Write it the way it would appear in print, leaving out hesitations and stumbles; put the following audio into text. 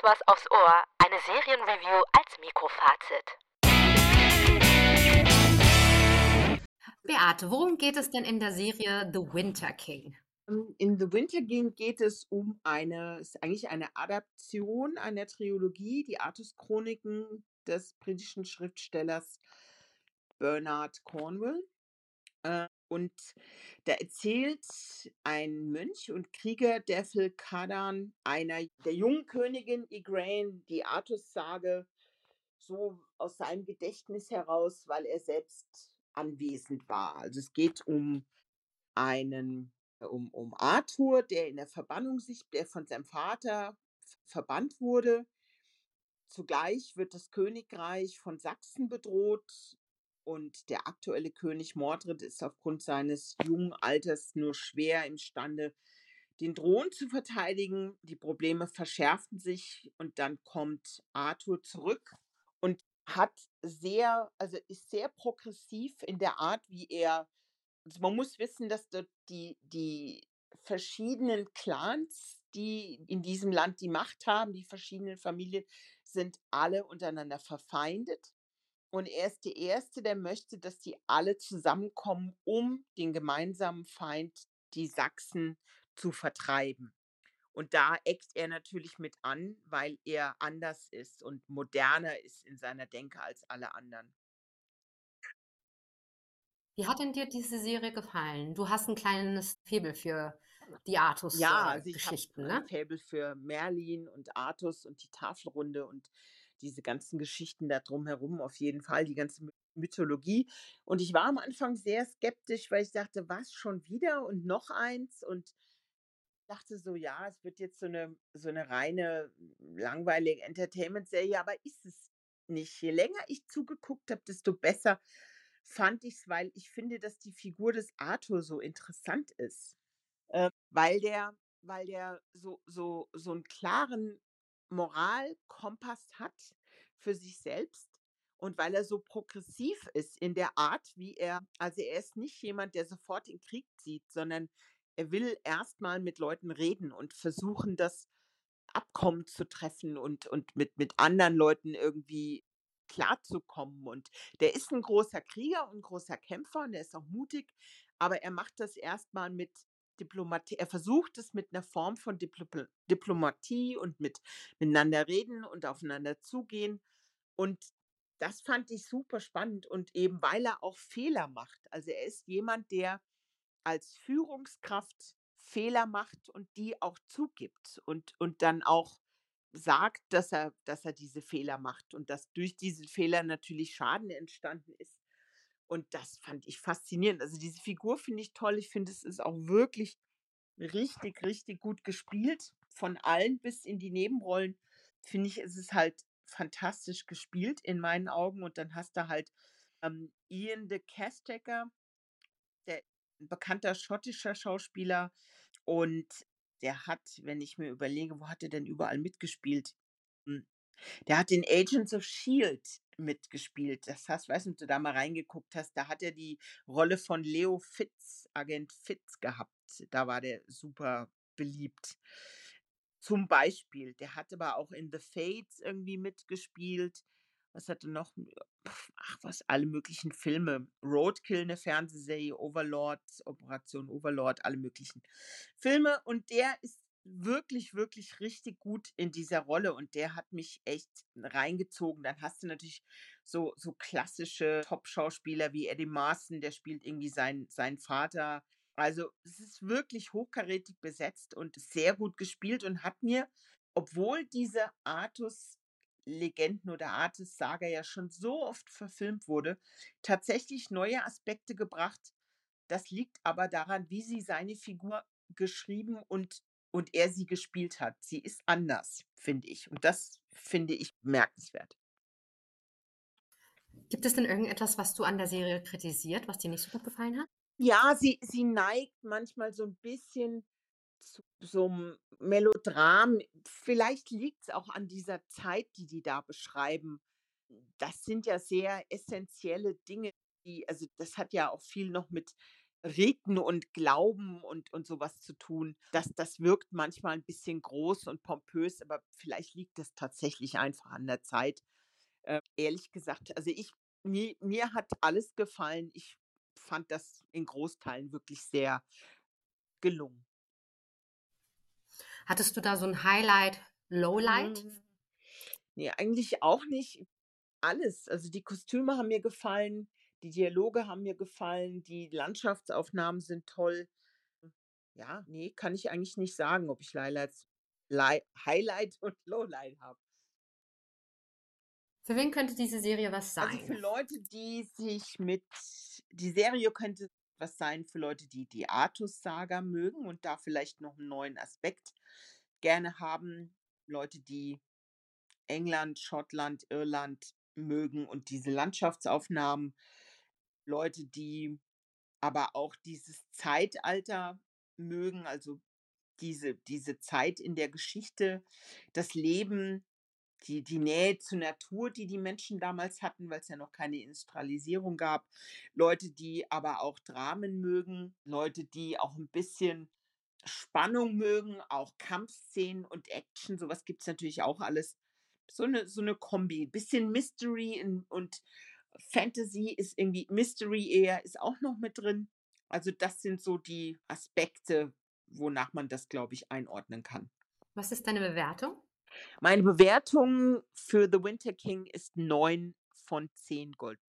was aufs Ohr, eine Serienreview als Mikrofazit. Beate, worum geht es denn in der Serie The Winter King? In The Winter King geht es um ist eigentlich eine Adaption einer Trilogie, die Artus-Chroniken des britischen Schriftstellers Bernard Cornwell. Und da erzählt ein Mönch und Krieger Devil Cardan einer der jungen Königin Igraine die Artus-Sage so aus seinem Gedächtnis heraus, weil er selbst anwesend war. Also es geht um Arthur, der in der der von seinem Vater verbannt wurde. Zugleich wird das Königreich von Sachsen bedroht und der aktuelle König Mordred ist aufgrund seines jungen Alters nur schwer imstande, den Thron zu verteidigen. Die Probleme verschärfen sich und dann kommt Arthur zurück und ist sehr progressiv in der Art, wie er. Also, man muss wissen, dass dort die verschiedenen Clans, die in diesem Land die Macht haben, die verschiedenen Familien, sind alle untereinander verfeindet. Und er ist der Erste, der möchte, dass die alle zusammenkommen, um den gemeinsamen Feind, die Sachsen, zu vertreiben. Und da eckt er natürlich mit an, weil er anders ist und moderner ist in seiner Denke als alle anderen. Wie hat denn dir diese Serie gefallen? Du hast ein kleines Faible für die Ja, also ich habe Artus-Geschichten, ein ne? Faible für Merlin und Artus und die Tafelrunde und diese ganzen Geschichten da drumherum auf jeden Fall, die ganze Mythologie. Und ich war am Anfang sehr skeptisch, weil ich dachte: „Was, schon wieder und noch eins?“ Und dachte so: „Ja, es wird jetzt so eine reine langweilige Entertainment-Serie“, aber ist es nicht. Je länger ich zugeguckt habe, desto besser fand ich's, weil ich finde, dass die Figur des Arthur so interessant ist. Weil der so 'n klaren Moralkompass hat für sich selbst und weil er so progressiv ist in der Art, wie er ist nicht jemand, der sofort in Krieg zieht, sondern er will erst mal mit Leuten reden und versuchen, das Abkommen zu treffen und mit anderen Leuten irgendwie klarzukommen. Und der ist ein großer Krieger und 'n großer Kämpfer und er ist auch mutig, aber er macht das erst mal mit Diplomatie. Er versucht es mit einer Form von Diplomatie und miteinander reden und aufeinander zugehen. Und das fand ich super spannend und eben, weil er auch Fehler macht. Also, er ist jemand, der als Führungskraft Fehler macht und die auch zugibt und dann auch sagt, dass er diese Fehler macht und dass durch diese Fehler natürlich Schaden entstanden ist. Und das fand ich faszinierend. Also, diese Figur finde ich toll. Ich finde, es ist auch wirklich richtig, richtig gut gespielt. Von allen bis in die Nebenrollen, finde ich, ist es halt fantastisch gespielt in meinen Augen. Und dann hast du halt, Ian de Castecker, der 'n bekannter schottischer Schauspieler und der hat, wenn ich mir überlege, wo hat er denn überall mitgespielt? Hm, Der hat in Agents of Shield mitgespielt. Das heißt, weiß nicht, ob du da mal reingeguckt hast, da hat er die Rolle von Leo Fitz, Agent Fitz gehabt. Da war der super beliebt. Zum Beispiel, der hat aber auch in The Fates irgendwie mitgespielt. Was hat er noch? Ach was, alle möglichen Filme. Roadkill, 'ne Fernsehserie, Overlord, Operation Overlord, alle möglichen Filme. Und der ist wirklich, wirklich richtig gut in dieser Rolle und der hat mich echt reingezogen. Dann hast du natürlich so klassische Top-Schauspieler wie Eddie Marsan, der spielt irgendwie seinen Vater. Also, es ist wirklich hochkarätig besetzt und sehr gut gespielt und hat mir, obwohl diese Artus-Legenden oder Artus-Saga ja schon so oft verfilmt wurde, tatsächlich neue Aspekte gebracht. Das liegt aber daran, wie sie seine Figur geschrieben und er sie gespielt hat. Sie ist anders, finde ich. Und das finde ich bemerkenswert. Gibt es denn irgendetwas, was du an der Serie kritisiert, was dir nicht so gut gefallen hat? Ja, sie neigt manchmal so ein bisschen zu so 'm Melodram. Vielleicht liegt's auch an dieser Zeit, die da beschreiben. Das sind ja sehr essentielle Dinge, das hat ja auch viel noch mit Riten und Glauben und so was zu tun. Das wirkt manchmal ein bisschen groß und pompös, aber vielleicht liegt es tatsächlich einfach an der Zeit. Ehrlich gesagt, also mir hat alles gefallen. Ich fand das in Großteilen wirklich sehr gelungen. Hattest du da so 'n Highlight, Lowlight? Hm, ne, eigentlich auch nicht. Alles. Also, die Kostüme haben mir gefallen, die Dialoge haben mir gefallen, die Landschaftsaufnahmen sind toll. Ja, ne, kann ich eigentlich nicht sagen, ob ich Highlight und Lowlight habe. Für wen könnte diese Serie was Also, für sein? Leute, die Serie könnte was sein für Leute, die die Artus-Saga mögen und da vielleicht noch 'n neuen Aspekt gerne haben. Leute, die England, Schottland, Irland mögen und diese Landschaftsaufnahmen. Leute, die aber auch dieses Zeitalter mögen, also diese Zeit in der Geschichte, das Leben, die Nähe zur Natur, die die Menschen damals hatten, weil es ja noch keine Industrialisierung gab. Leute, die aber auch Dramen mögen, Leute, die auch ein bisschen Spannung mögen, auch Kampfszenen und Action, so was gibt's natürlich auch alles. So eine Kombi. Bisschen Mystery und Fantasy ist irgendwie Mystery eher ist auch noch mit drin. Also, das sind so die Aspekte, wonach man das, glaube ich, einordnen kann. Was ist deine Bewertung? Meine Bewertung für „The Winter King“ ist 9 von 10 Gold